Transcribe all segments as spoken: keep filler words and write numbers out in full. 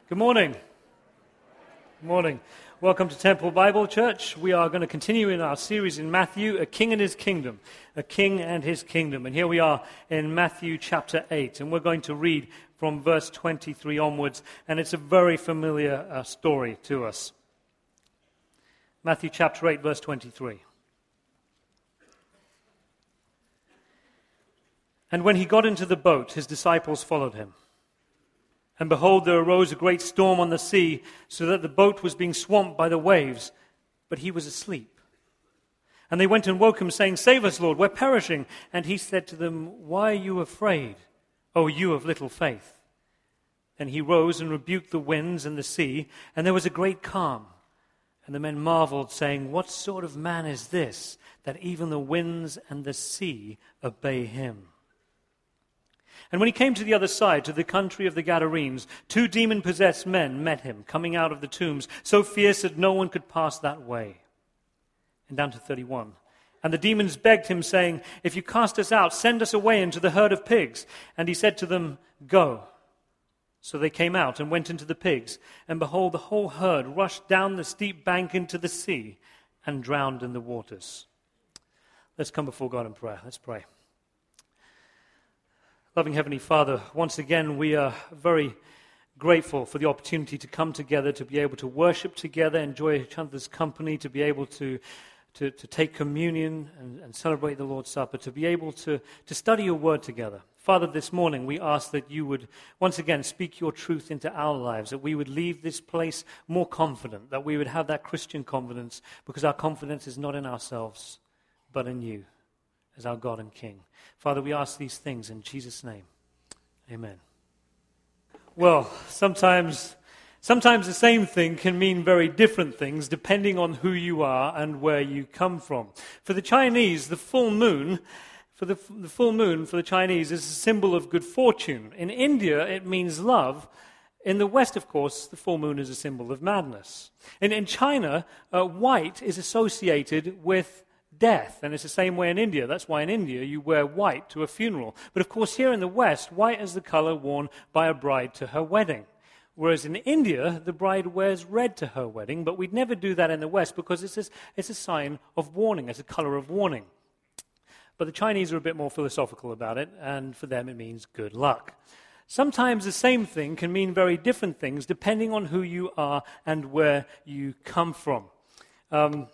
Good morning. Good morning. Welcome to Temple Bible Church. We are going to continue in our series in Matthew, A King and His Kingdom. A King and His Kingdom. And here we are in Matthew chapter eight. And we're going to read from verse twenty-three onwards. And it's a very familiar uh, story to us. Matthew chapter eight, verse twenty-three. And when he got into the boat, his disciples followed him. And behold, there arose a great storm on the sea, so that the boat was being swamped by the waves, but he was asleep. And they went and woke him, saying, Save us, Lord, we're perishing. And he said to them, Why are you afraid, O you of little faith? Then he rose and rebuked the winds and the sea, and there was a great calm. And the men marveled, saying, What sort of man is this, that even the winds and the sea obey him? And when he came to the other side, to the country of the Gadarenes, two demon-possessed men met him, coming out of the tombs, so fierce that no one could pass that way. And down to thirty-one. And the demons begged him, saying, If you cast us out, send us away into the herd of pigs. And he said to them, Go. So they came out and went into the pigs. And behold, the whole herd rushed down the steep bank into the sea and drowned in the waters. Let's come before God in prayer. Let's pray. Loving Heavenly Father, once again we are very grateful for the opportunity to come together, to be able to worship together, enjoy each other's company, to be able to, to, to take communion and, and celebrate the Lord's Supper, to be able to, to study your word together. Father, this morning we ask that you would once again speak your truth into our lives, that we would leave this place more confident, that we would have that Christian confidence, because our confidence is not in ourselves, but in you as our God and King. Father, we ask these things in Jesus' name. Amen. Well, sometimes, sometimes the same thing can mean very different things depending on who you are and where you come from. For the Chinese, the full moon, for the, the full moon for the Chinese is a symbol of good fortune. In India, it means love. In the West, of course, the full moon is a symbol of madness. And in China, uh, white is associated with death, and it's the same way in India. That's why in India you wear white to a funeral. But of course here in the West, white is the color worn by a bride to her wedding. Whereas in India, the bride wears red to her wedding, but we'd never do that in the West because it's a, it's a sign of warning, it's a color of warning. But the Chinese are a bit more philosophical about it, and for them it means good luck. Sometimes the same thing can mean very different things depending on who you are and where you come from. Um,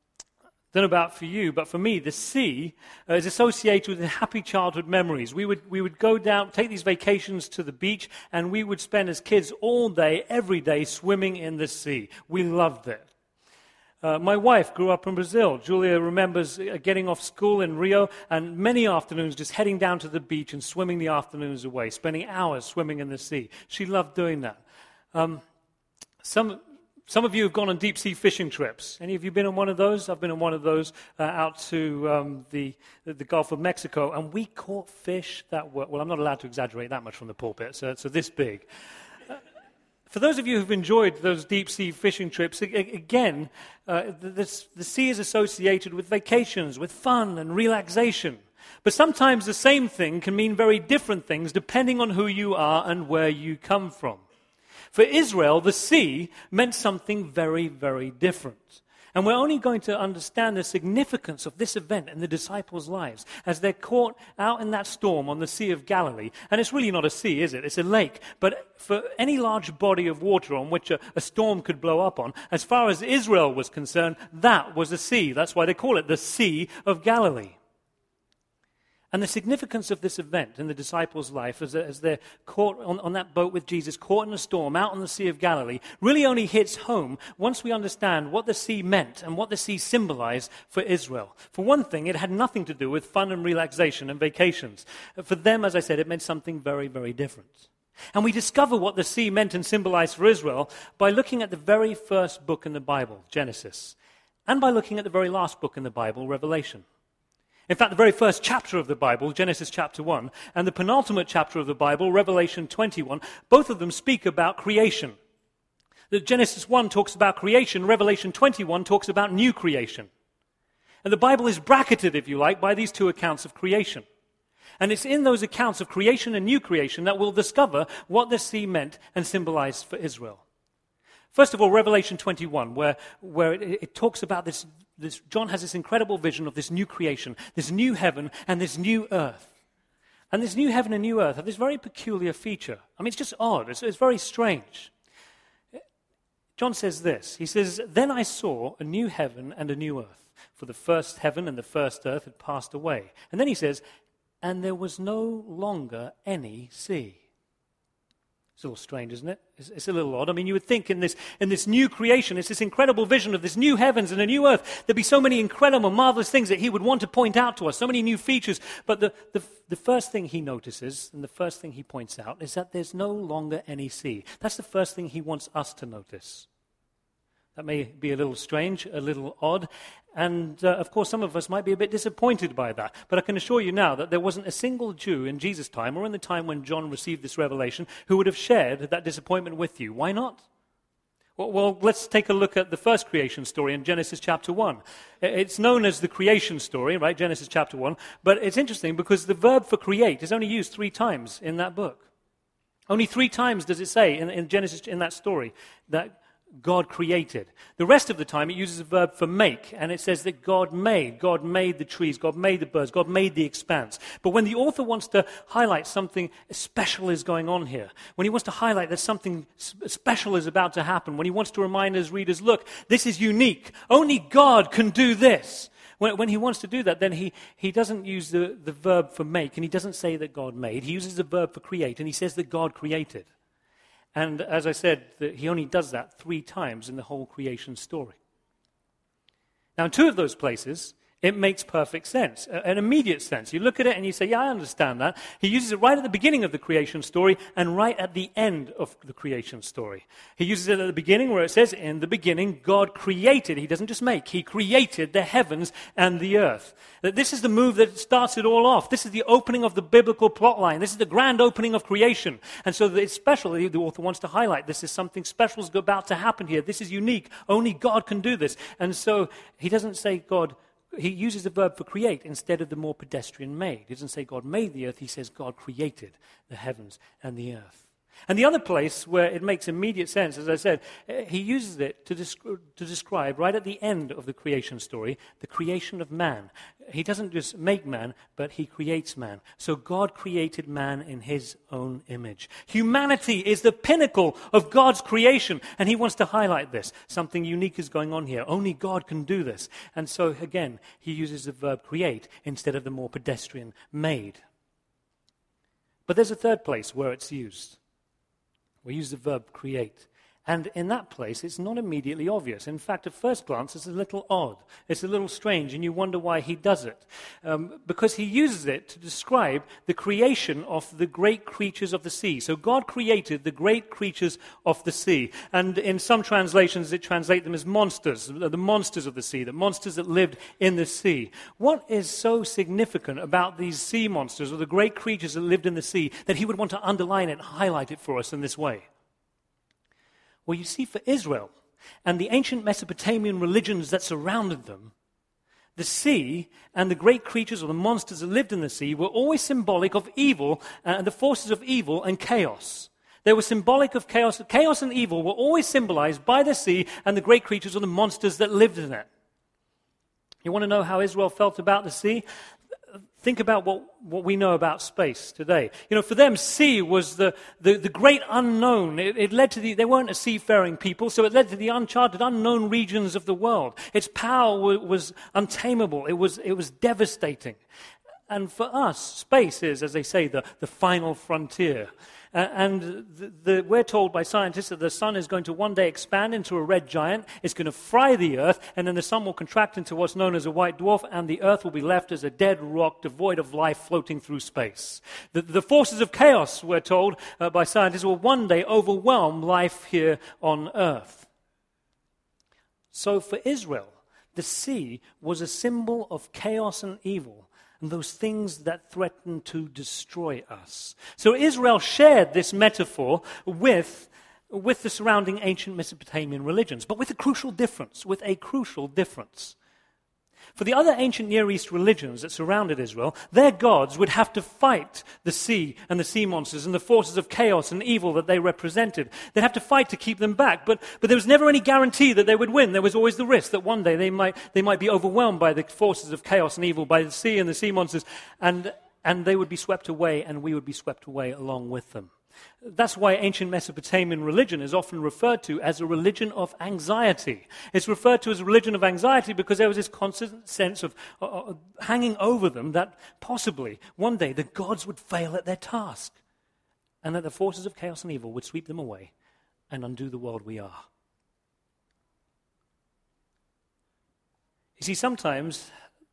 I don't know about for you, but for me, the sea uh, is associated with happy childhood memories. We would we would go down, take these vacations to the beach, and we would spend as kids all day, every day, swimming in the sea. We loved it. Uh, my wife grew up in Brazil. Julia remembers uh, getting off school in Rio, and many afternoons just heading down to the beach and swimming the afternoons away, spending hours swimming in the sea. She loved doing that. Um, some... Some of you have gone on deep-sea fishing trips. Any of you been on one of those? I've been on one of those uh, out to um, the, the Gulf of Mexico, and we caught fish that were, well, I'm not allowed to exaggerate that much from the pulpit, so, so this big. Uh, for those of you who've enjoyed those deep-sea fishing trips, a- again, uh, the, this, the sea is associated with vacations, with fun and relaxation. But sometimes the same thing can mean very different things depending on who you are and where you come from. For Israel, the sea meant something very, very different. And we're only going to understand the significance of this event in the disciples' lives as they're caught out in that storm on the Sea of Galilee. And it's really not a sea, is it? It's a lake. But for any large body of water on which a, a storm could blow up on, as far as Israel was concerned, that was a sea. That's why they call it the Sea of Galilee. And the significance of this event in the disciples' life as, as they're caught on, on that boat with Jesus, caught in a storm out on the Sea of Galilee, really only hits home once we understand what the sea meant and what the sea symbolized for Israel. For one thing, it had nothing to do with fun and relaxation and vacations. For them, as I said, it meant something very, very different. And we discover what the sea meant and symbolized for Israel by looking at the very first book in the Bible, Genesis, and by looking at the very last book in the Bible, Revelation. In fact, the very first chapter of the Bible, Genesis chapter one, and the penultimate chapter of the Bible, Revelation twenty-one, both of them speak about creation. The Genesis one talks about creation, Revelation twenty-one talks about new creation. And the Bible is bracketed, if you like, by these two accounts of creation. And it's in those accounts of creation and new creation that we'll discover what the sea meant and symbolized for Israel. First of all, Revelation twenty-one, where, where it, it talks about this, this, John has this incredible vision of this new creation, this new heaven and this new earth. And this new heaven and new earth have this very peculiar feature. I mean, it's just odd. It's, it's very strange. John says this. He says, "Then I saw a new heaven and a new earth, for the first heaven and the first earth had passed away." And then he says, "And there was no longer any sea." It's a little strange, isn't it? It's, it's a little odd. I mean, you would think in this, in this new creation, it's this incredible vision of this new heavens and a new earth, there'd be so many incredible, marvelous things that he would want to point out to us, so many new features. But the, the, the first thing he notices, and the first thing he points out, is that there's no longer any sea. That's the first thing he wants us to notice. That may be a little strange, a little odd, and uh, of course some of us might be a bit disappointed by that. But I can assure you now that there wasn't a single Jew in Jesus' time, or in the time when John received this revelation, who would have shared that disappointment with you. Why not? Well, well, let's take a look at the first creation story in Genesis chapter one. It's known as the creation story, right, Genesis chapter one, but it's interesting because the verb for create is only used three times in that book. Only three times does it say in, in Genesis, in that story, that God created. The rest of the time it uses a verb for make, and it says that God made. God made the trees, God made the birds, God made the expanse. But when the author wants to highlight something special is going on here, when he wants to highlight that something special is about to happen, when he wants to remind his readers, look, this is unique, only God can do this. When, when he wants to do that, then he, he doesn't use the, the verb for make, and he doesn't say that God made. He uses the verb for create, and he says that God created. And as I said, he only does that three times in the whole creation story. Now, in two of those places, it makes perfect sense, an immediate sense. You look at it and you say, yeah, I understand that. He uses it right at the beginning of the creation story and right at the end of the creation story. He uses it at the beginning where it says, in the beginning, God created. He doesn't just make. He created the heavens and the earth. This is the move that starts it all off. This is the opening of the biblical plot line. This is the grand opening of creation. And so it's special. The author wants to highlight this is something special is about to happen here. This is unique. Only God can do this. And so he doesn't say God He uses the verb for create instead of the more pedestrian made. He doesn't say God made the earth, he says God created the heavens and the earth. And the other place where it makes immediate sense, as I said, he uses it to, desc- to describe right at the end of the creation story, the creation of man. He doesn't just make man, but he creates man. So God created man in his own image. Humanity is the pinnacle of God's creation, and he wants to highlight this. Something unique is going on here. Only God can do this. And so, again, he uses the verb create instead of the more pedestrian made. But there's a third place where it's used. We use the verb create. And in that place, it's not immediately obvious. In fact, at first glance, it's a little odd. It's a little strange, and you wonder why he does it. Um, because he uses it to describe the creation of the great creatures of the sea. So God created the great creatures of the sea. And in some translations, it translates them as monsters, the monsters of the sea, the monsters that lived in the sea. What is so significant about these sea monsters, or the great creatures that lived in the sea, that he would want to underline it and highlight it for us in this way? Well, you see, for Israel and the ancient Mesopotamian religions that surrounded them, the sea and the great creatures or the monsters that lived in the sea were always symbolic of evil and uh, the forces of evil and chaos. They were symbolic of chaos. Chaos and evil were always symbolized by the sea and the great creatures or the monsters that lived in it. You want to know how Israel felt about the sea? Think about what, what we know about space today. You know, for them, sea was the, the, the great unknown. It, it led to the, they weren't a seafaring people, so it led to the uncharted, unknown regions of the world. Its power was, was untamable. It was, it was devastating. And for us, space is, as they say, the, the final frontier. Uh, and the, the, we're told by scientists that the sun is going to one day expand into a red giant. It's going to fry the earth, and then the sun will contract into what's known as a white dwarf, and the earth will be left as a dead rock devoid of life floating through space. The, the forces of chaos, we're told uh, by scientists, will one day overwhelm life here on earth. So for Israel, the sea was a symbol of chaos and evil, and those things that threaten to destroy us. So Israel shared this metaphor with, with the surrounding ancient Mesopotamian religions, but with a crucial difference, with a crucial difference. For the other ancient Near East religions that surrounded Israel, their gods would have to fight the sea and the sea monsters and the forces of chaos and evil that they represented. They'd have to fight to keep them back, but, but there was never any guarantee that they would win. There was always the risk that one day they might, they might be overwhelmed by the forces of chaos and evil, by the sea and the sea monsters, and, and they would be swept away, and we would be swept away along with them. That's why ancient Mesopotamian religion is often referred to as a religion of anxiety. It's referred to as a religion of anxiety because there was this constant sense of uh, hanging over them that possibly one day the gods would fail at their task and that the forces of chaos and evil would sweep them away and undo the world we are. You see, sometimes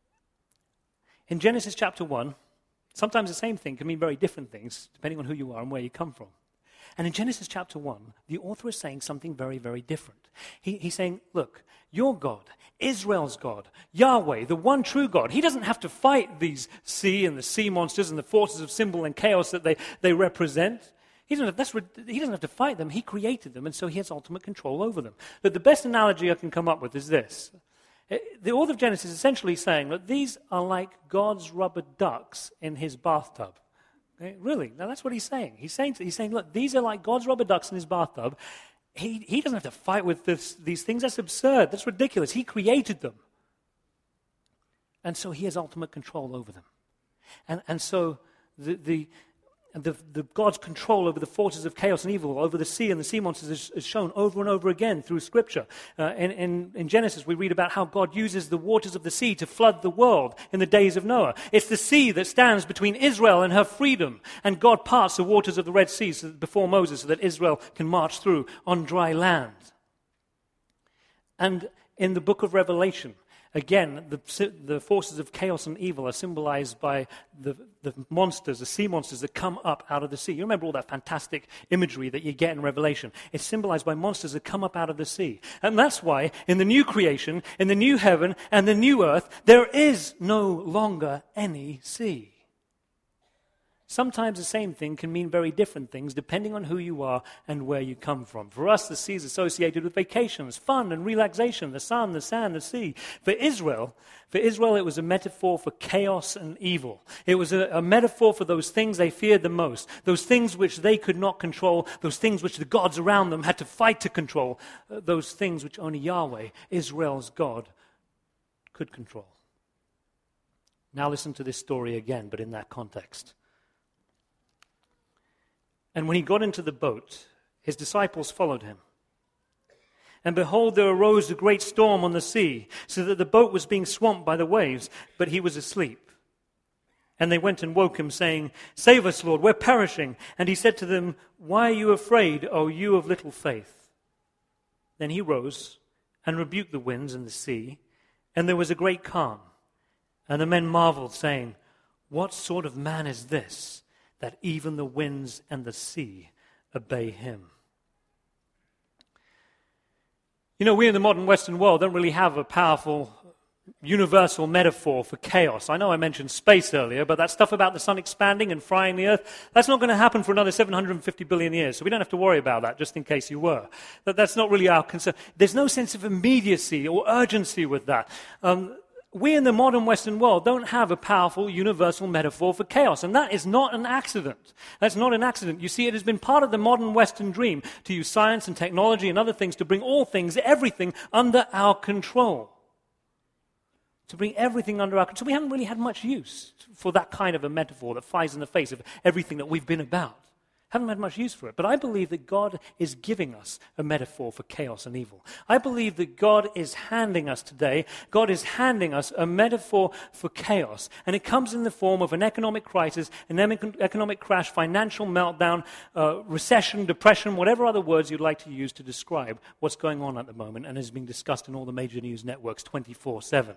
in Genesis chapter one, sometimes the same thing can mean very different things, depending on who you are and where you come from. And in Genesis chapter one, the author is saying something very, very different. He, he's saying, look, your God, Israel's God, Yahweh, the one true God, he doesn't have to fight these sea and the sea monsters and the forces of symbol and chaos that they, they represent. He doesn't, have, that's, he doesn't have to fight them. He created them, and so he has ultimate control over them. But the best analogy I can come up with is this. The author of Genesis is essentially saying that these are like God's rubber ducks in his bathtub. Okay? Really? Now that's what he's saying. He's saying, he's saying, look, these are like God's rubber ducks in his bathtub. He, he doesn't have to fight with this, these things. That's absurd. That's ridiculous. He created them. And so he has ultimate control over them. And, and so the... the And the, the God's control over the forces of chaos and evil, over the sea and the sea monsters is, is shown over and over again through Scripture. Uh, in, in, in Genesis, we read about how God uses the waters of the sea to flood the world in the days of Noah. It's the sea that stands between Israel and her freedom, and God parts the waters of the Red Sea so that, before Moses so that Israel can march through on dry land. And in the book of Revelation, again, the, the forces of chaos and evil are symbolized by the, the monsters, the sea monsters that come up out of the sea. You remember all that fantastic imagery that you get in Revelation. It's symbolized by monsters that come up out of the sea. And that's why in the new creation, in the new heaven and the new earth, there is no longer any sea. Sometimes the same thing can mean very different things depending on who you are and where you come from. For us, the sea is associated with vacations, fun and relaxation, the sun, the sand, the sea. For Israel, for Israel, it was a metaphor for chaos and evil. It was a, a metaphor for those things they feared the most, those things which they could not control, those things which the gods around them had to fight to control, uh, those things which only Yahweh, Israel's God, could control. Now listen to this story again, but in that context. And when he got into the boat, his disciples followed him. And behold, there arose a great storm on the sea, so that the boat was being swamped by the waves, but he was asleep. And they went and woke him, saying, "Save us, Lord, we're perishing." And he said to them, "Why are you afraid, O you of little faith?" Then he rose and rebuked the winds and the sea, and there was a great calm. And the men marveled, saying, "What sort of man is this, that even the winds and the sea obey him?" You know, we in the modern Western world don't really have a powerful universal metaphor for chaos. I know I mentioned space earlier, but that stuff about the sun expanding and frying the earth, that's not going to happen for another seven hundred fifty billion years, so we don't have to worry about that, just in case you were. That, that's not really our concern. There's no sense of immediacy or urgency with that. Um, We in the modern Western world don't have a powerful universal metaphor for chaos, and that is not an accident. That's not an accident. You see, it has been part of the modern Western dream to use science and technology and other things to bring all things, everything, under our control. To bring everything under our control. So we haven't really had much use for that kind of a metaphor that flies in the face of everything that we've been about. Haven't had much use for it. But I believe that God is giving us a metaphor for chaos and evil. I believe that God is handing us today, God is handing us a metaphor for chaos. And it comes in the form of an economic crisis, an economic crash, financial meltdown, uh, recession, depression, whatever other words you'd like to use to describe what's going on at the moment and is being discussed in all the major news networks twenty-four seven.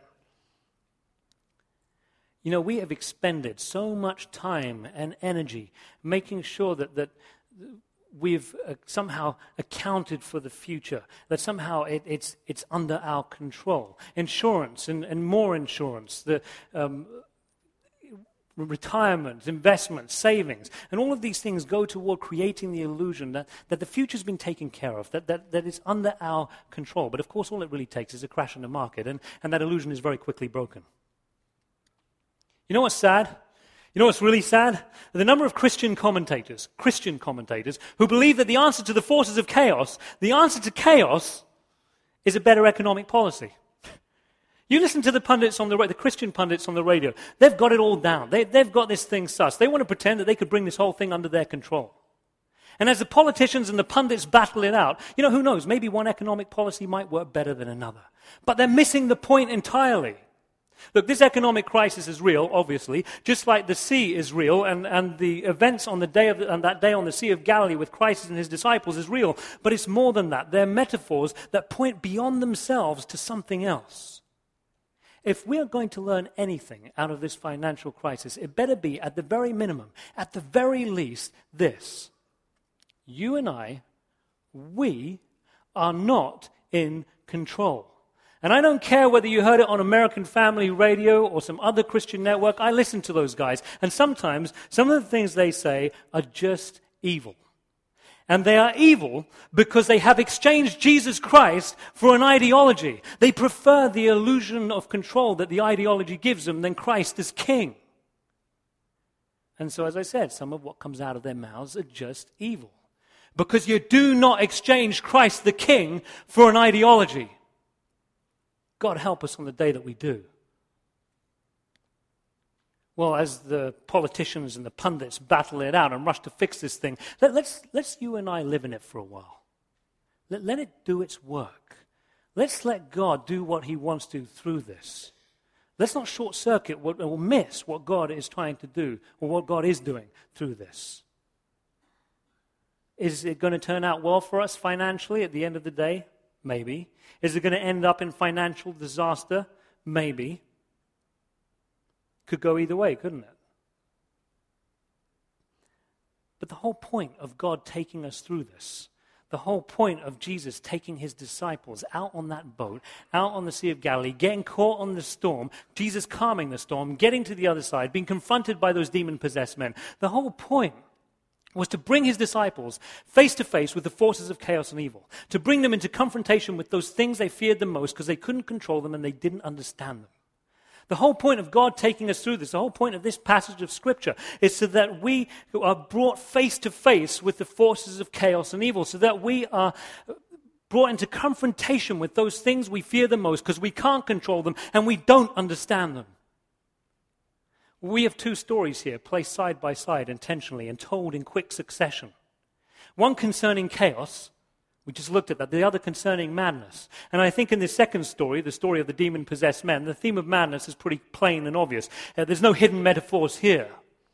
You know, we have expended so much time and energy making sure that, that we've uh, somehow accounted for the future, that somehow it, it's, it's under our control. Insurance and, and more insurance. The, um, retirement, investment, savings, and all of these things go toward creating the illusion that, that the future's been taken care of, that, that, that it's under our control. But of course, all it really takes is a crash in the market, and, and that illusion is very quickly broken. You know what's sad? You know what's really sad? The number of Christian commentators, Christian commentators, who believe that the answer to the forces of chaos, the answer to chaos, is a better economic policy. You listen to the pundits on the the Christian pundits on the radio. They've got it all down. They, they've got this thing sussed. They want to pretend that they could bring this whole thing under their control. And as the politicians and the pundits battle it out, you know, who knows? Maybe one economic policy might work better than another. But they're missing the point entirely. Look, this economic crisis is real, obviously, just like the sea is real, and, and the events on the day of the, on that day on the Sea of Galilee with Christ and his disciples is real. But it's more than that. They're metaphors that point beyond themselves to something else. If we are going to learn anything out of this financial crisis, it better be, at the very minimum, at the very least, this. You and I, we are not in control. And I don't care whether you heard it on American Family Radio or some other Christian network. I listen to those guys. And sometimes, some of the things they say are just evil. And they are evil because they have exchanged Jesus Christ for an ideology. They prefer the illusion of control that the ideology gives them than Christ as king. And so, as I said, some of what comes out of their mouths are just evil. Because you do not exchange Christ the king for an ideology. God help us on the day that we do. Well, as the politicians and the pundits battle it out and rush to fix this thing, let, let's, let's you and I live in it for a while. Let, let it do its work. Let's let God do what he wants to through this. Let's not short-circuit what, or miss what God is trying to do or what God is doing through this. Is it going to turn out well for us financially at the end of the day? Maybe. Is it going to end up in financial disaster? Maybe. Could go either way, couldn't it? But the whole point of God taking us through this, the whole point of Jesus taking his disciples out on that boat, out on the Sea of Galilee, getting caught on the storm, Jesus calming the storm, getting to the other side, being confronted by those demon-possessed men, the whole point was to bring his disciples face to face with the forces of chaos and evil, to bring them into confrontation with those things they feared the most because they couldn't control them and they didn't understand them. The whole point of God taking us through this, the whole point of this passage of Scripture is so that we are brought face to face with the forces of chaos and evil, so that we are brought into confrontation with those things we fear the most because we can't control them and we don't understand them. We have two stories here placed side by side intentionally and told in quick succession. One concerning chaos. We just looked at that. The other concerning madness. And I think in the second story, the story of the demon-possessed men, the theme of madness is pretty plain and obvious. Uh, there's no hidden metaphors here.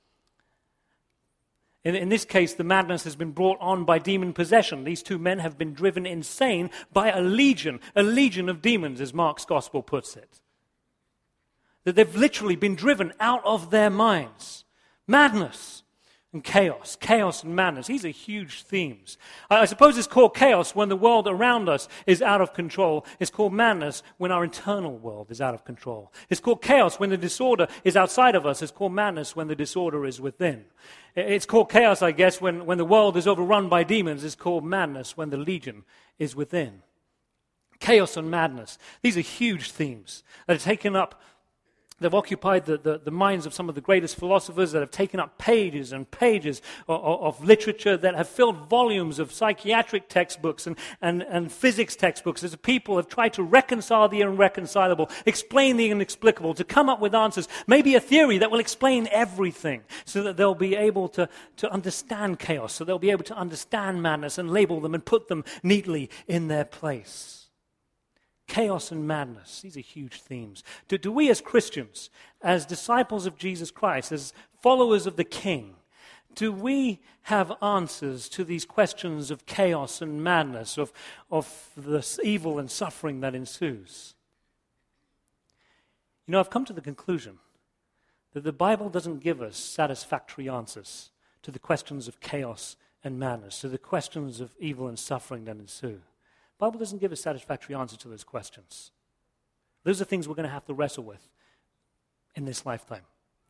In, in this case, the madness has been brought on by demon possession. These two men have been driven insane by a legion, a legion of demons, as Mark's gospel puts it. That they've literally been driven out of their minds. Madness. And chaos, chaos and madness. These are huge themes. I suppose it's called chaos when the world around us is out of control. It's called madness when our internal world is out of control. It's called chaos when the disorder is outside of us. It's called madness when the disorder is within. It's called chaos, I guess, when, when the world is overrun by demons. It's called madness when the legion is within. Chaos and madness. These are huge themes that are taken up. They've occupied the, the, the minds of some of the greatest philosophers, that have taken up pages and pages of, of literature, that have filled volumes of psychiatric textbooks and, and, and physics textbooks, as people have tried to reconcile the irreconcilable, explain the inexplicable, to come up with answers, maybe a theory that will explain everything, so that they'll be able to, to understand chaos, so they'll be able to understand madness and label them and put them neatly in their place. Chaos and madness, these are huge themes. Do, do we as Christians, as disciples of Jesus Christ, as followers of the King, do we have answers to these questions of chaos and madness, of, of the evil and suffering that ensues? You know, I've come to the conclusion that the Bible doesn't give us satisfactory answers to the questions of chaos and madness, to the questions of evil and suffering that ensue. The Bible doesn't give a satisfactory answer to those questions. Those are things we're going to have to wrestle with in this lifetime.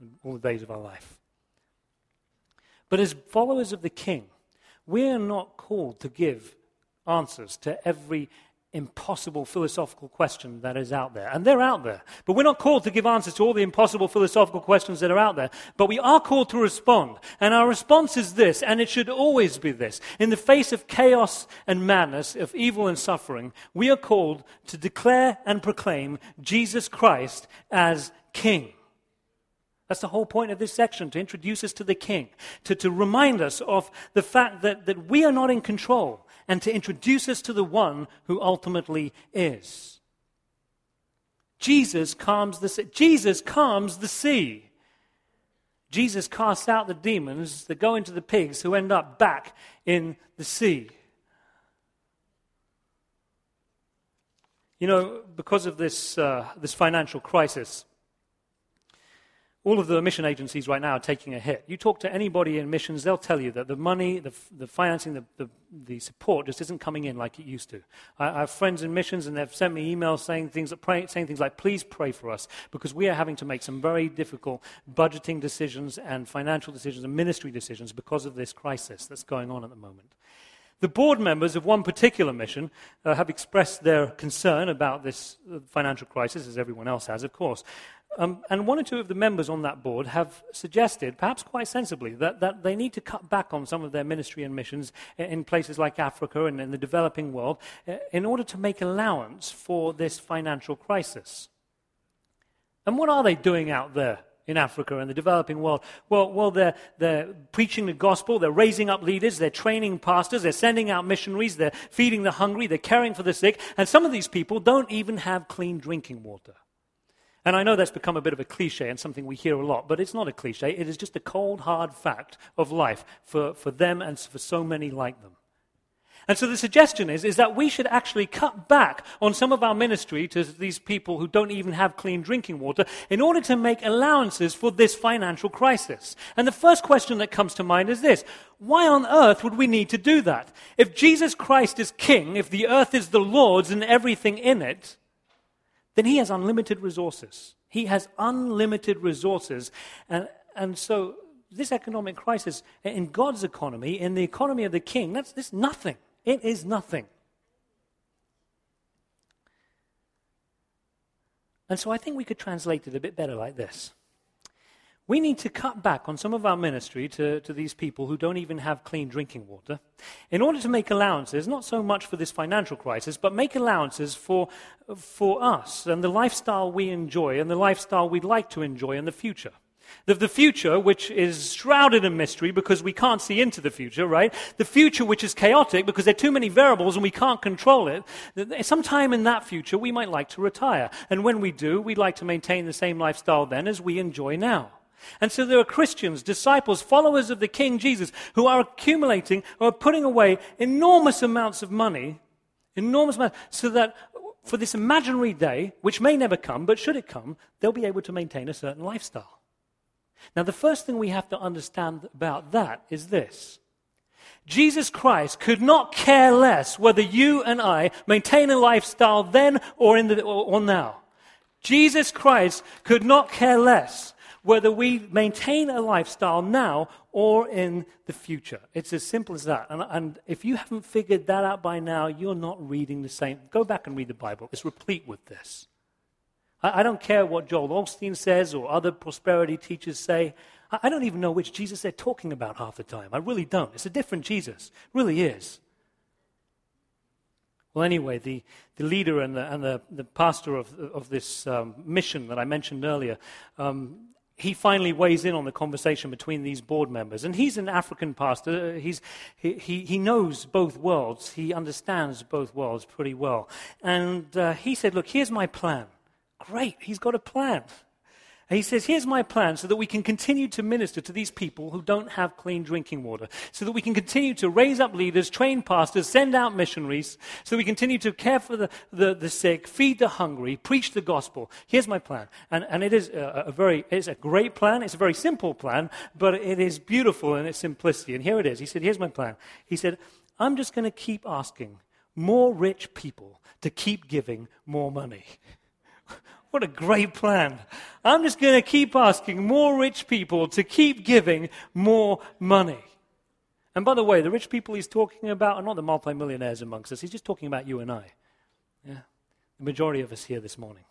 all the days of our life. But as followers of the King, we are not called to give answers to every impossible philosophical question that is out there. And they're out there. But we're not called to give answers to all the impossible philosophical questions that are out there. But we are called to respond. And our response is this, and it should always be this. In the face of chaos and madness, of evil and suffering, we are called to declare and proclaim Jesus Christ as King. That's the whole point of this section, to introduce us to the King, to, to remind us of the fact that, that we are not in control, and to introduce us to the one who ultimately is. Jesus calms the sea. Jesus calms the sea. Jesus casts out the demons that go into the pigs who end up back in the sea. You know, because of this uh, this financial crisis, all of the mission agencies right now are taking a hit. You talk to anybody in missions, they'll tell you that the money, the, the financing, the, the, the support just isn't coming in like it used to. I, I have friends in missions, and they've sent me emails saying things, that pray, saying things like, please pray for us, because we are having to make some very difficult budgeting decisions and financial decisions and ministry decisions because of this crisis that's going on at the moment. The board members of one particular mission uh, have expressed their concern about this uh, financial crisis, as everyone else has, of course. Um, and one or two of the members on that board have suggested, perhaps quite sensibly, that, that they need to cut back on some of their ministry and missions in places like Africa and in the developing world uh, in order to make allowance for this financial crisis. And what are they doing out there in Africa and the developing world? Well, well they're, they're preaching the gospel, they're raising up leaders, they're training pastors, they're sending out missionaries, they're feeding the hungry, they're caring for the sick, and some of these people don't even have clean drinking water. And I know that's become a bit of a cliche and something we hear a lot, but it's not a cliche. It is just a cold, hard fact of life for, for them and for so many like them. And so the suggestion is, is that we should actually cut back on some of our ministry to these people who don't even have clean drinking water in order to make allowances for this financial crisis. And the first question that comes to mind is this: why on earth would we need to do that? If Jesus Christ is King, if the earth is the Lord's and everything in it, then he has unlimited resources. He has unlimited resources. And, and so this economic crisis, in God's economy, in the economy of the King, that's, that's nothing. It is nothing. And so I think we could translate it a bit better like this. We need to cut back on some of our ministry to, to these people who don't even have clean drinking water in order to make allowances, not so much for this financial crisis, but make allowances for, for us and the lifestyle we enjoy and the lifestyle we'd like to enjoy in the future. The, the future, which is shrouded in mystery because we can't see into the future, right? The future, which is chaotic because there are too many variables and we can't control it. Sometime in that future, we might like to retire. And when we do, we'd like to maintain the same lifestyle then as we enjoy now. And so there are Christians, disciples, followers of the King Jesus who are accumulating or are putting away enormous amounts of money, enormous amounts, so that for this imaginary day, which may never come, but should it come, they'll be able to maintain a certain lifestyle. Now, the first thing we have to understand about that is this. Jesus Christ could not care less whether you and I maintain a lifestyle then or in the or, or now. Jesus Christ could not care less whether we maintain a lifestyle now or in the future. It's as simple as that. And, and if you haven't figured that out by now, you're not reading the same. Go back and read the Bible. It's replete with this. I, I don't care what Joel Osteen says or other prosperity teachers say. I, I don't even know which Jesus they're talking about half the time. I really don't. It's a different Jesus. It really is. Well, anyway, the, the leader and the, and the, the pastor of, of this um, mission that I mentioned earlier, um, he finally weighs in on the conversation between these board members. And he's an African pastor. He's, he, he, he knows both worlds. He understands both worlds pretty well. And uh, he said, look, here's my plan. Great, he's got a plan. And he says, here's my plan so that we can continue to minister to these people who don't have clean drinking water, so that we can continue to raise up leaders, train pastors, send out missionaries, so we continue to care for the, the, the sick, feed the hungry, preach the gospel. Here's my plan. And, and it is a, a very, it's a great plan. It's a very simple plan, but it is beautiful in its simplicity. And here it is. He said, here's my plan. He said, I'm just going to keep asking more rich people to keep giving more money. What a great plan. I'm just going to keep asking more rich people to keep giving more money. And by the way, the rich people he's talking about are not the multimillionaires amongst us. He's just talking about you and I. Yeah, the majority of us here this morning.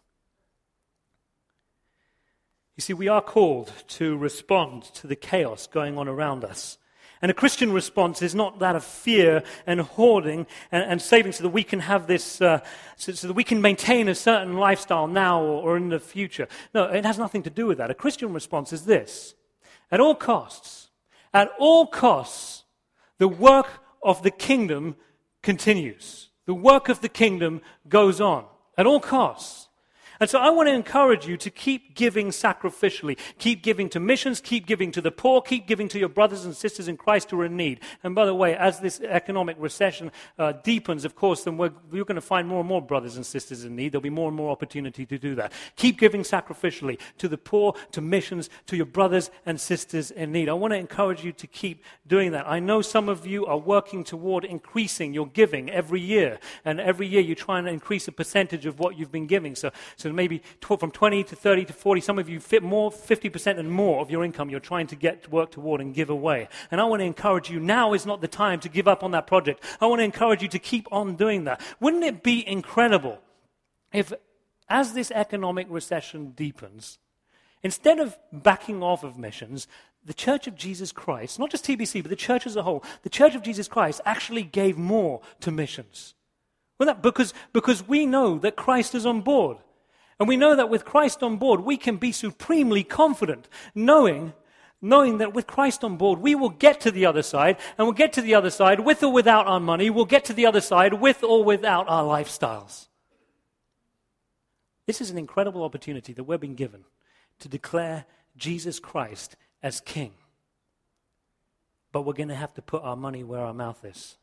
You see, we are called to respond to the chaos going on around us. And a Christian response is not that of fear and hoarding and, and saving so that we can have this, uh, so, so that we can maintain a certain lifestyle now or, or in the future. No, it has nothing to do with that. A Christian response is this. At all costs, at all costs, the work of the kingdom continues. The work of the kingdom goes on at all costs. And so I want to encourage you to keep giving sacrificially. Keep giving to missions, keep giving to the poor, keep giving to your brothers and sisters in Christ who are in need. And by the way, as this economic recession uh, deepens, of course, then we're, we're going to find more and more brothers and sisters in need. There'll be more and more opportunity to do that. Keep giving sacrificially to the poor, to missions, to your brothers and sisters in need. I want to encourage you to keep doing that. I know some of you are working toward increasing your giving every year. And every year you try and increase a percentage of what you've been giving. So, so maybe from twenty to thirty to forty, some of you fit more, fifty percent and more of your income you're trying to get to work toward and give away. And I want to encourage you, now is not the time to give up on that project. I want to encourage you to keep on doing that. Wouldn't it be incredible if, as this economic recession deepens, instead of backing off of missions, the Church of Jesus Christ, not just T B C, but the church as a whole, the Church of Jesus Christ actually gave more to missions? Well, that because, because we know that Christ is on board. And we know that with Christ on board, we can be supremely confident, knowing, knowing that with Christ on board, we will get to the other side, and we'll get to the other side with or without our money. We'll get to the other side with or without our lifestyles. This is an incredible opportunity that we're being given to declare Jesus Christ as King. But we're going to have to put our money where our mouth is.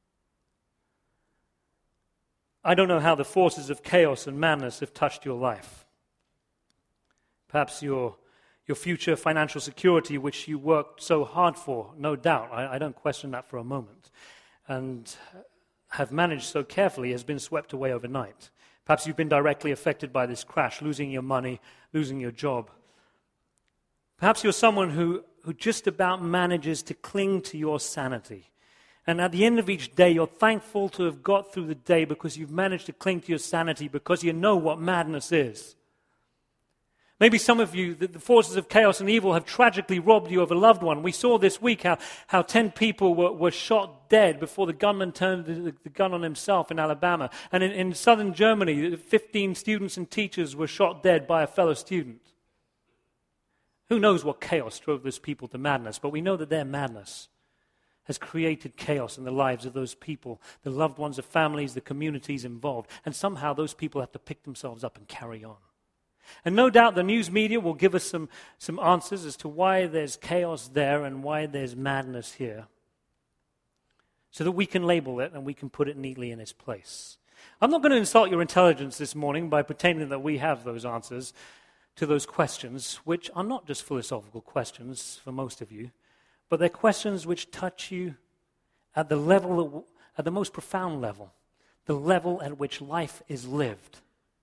I don't know how the forces of chaos and madness have touched your life. Perhaps your, your future financial security, which you worked so hard for, no doubt. I, I don't question that for a moment. And have managed so carefully has been swept away overnight. Perhaps you've been directly affected by this crash, losing your money, losing your job. Perhaps you're someone who, who just about manages to cling to your sanity. And at the end of each day, you're thankful to have got through the day because you've managed to cling to your sanity because you know what madness is. Maybe some of you, the, the forces of chaos and evil have tragically robbed you of a loved one. We saw this week how, how ten people were, were shot dead before the gunman turned the, the gun on himself in Alabama. And in, in southern Germany, fifteen students and teachers were shot dead by a fellow student. Who knows what chaos drove those people to madness, but we know that their madness has created chaos in the lives of those people, the loved ones, the families, the communities involved. And somehow those people have to pick themselves up and carry on. And no doubt the news media will give us some, some answers as to why there's chaos there and why there's madness here, so that we can label it and we can put it neatly in its place. I'm not going to insult your intelligence this morning by pretending that we have those answers to those questions, which are not just philosophical questions for most of you, but they're questions which touch you at the level, at the most profound level, the level at which life is lived.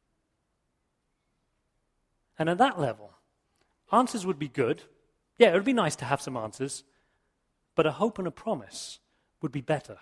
And at that level, answers would be good. Yeah, it would be nice to have some answers, but a hope and a promise would be better.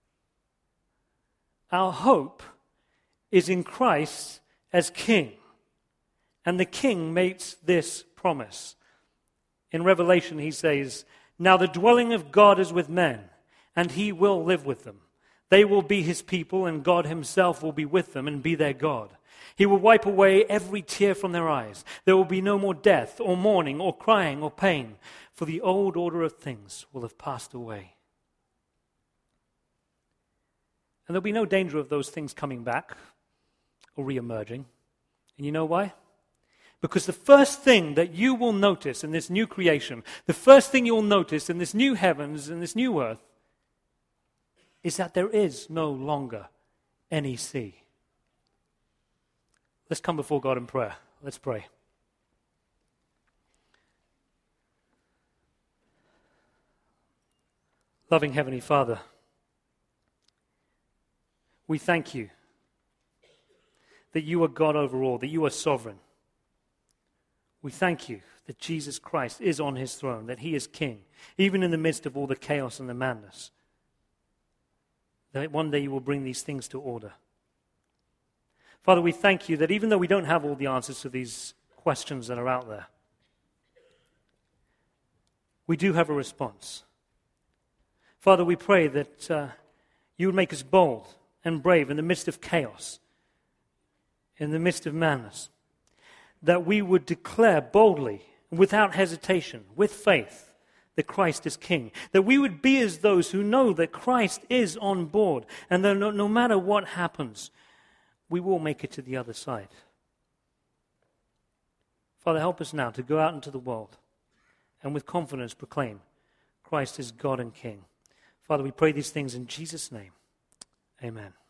Our hope is in Christ as King, and the King makes this promise. In Revelation, he says, "Now the dwelling of God is with men, and he will live with them. They will be his people, and God himself will be with them and be their God. He will wipe away every tear from their eyes. There will be no more death, or mourning, or crying, or pain, for the old order of things will have passed away." And there'll be no danger of those things coming back or re-emerging. And you know why? Because the first thing that you will notice in this new creation, the first thing you'll notice in this new heavens and this new earth, is that there is no longer any sea. Let's come before God in prayer. Let's pray. Loving Heavenly Father, we thank you that you are God over all, that you are sovereign. We thank you that Jesus Christ is on his throne, that he is king, even in the midst of all the chaos and the madness. That one day you will bring these things to order. Father, we thank you that even though we don't have all the answers to these questions that are out there, we do have a response. Father, we pray that uh, you would make us bold and brave in the midst of chaos, in the midst of madness, that we would declare boldly, without hesitation, with faith, that Christ is King. That we would be as those who know that Christ is on board, and that no, no matter what happens, we will make it to the other side. Father, help us now to go out into the world and with confidence proclaim Christ is God and King. Father, we pray these things in Jesus' name. Amen.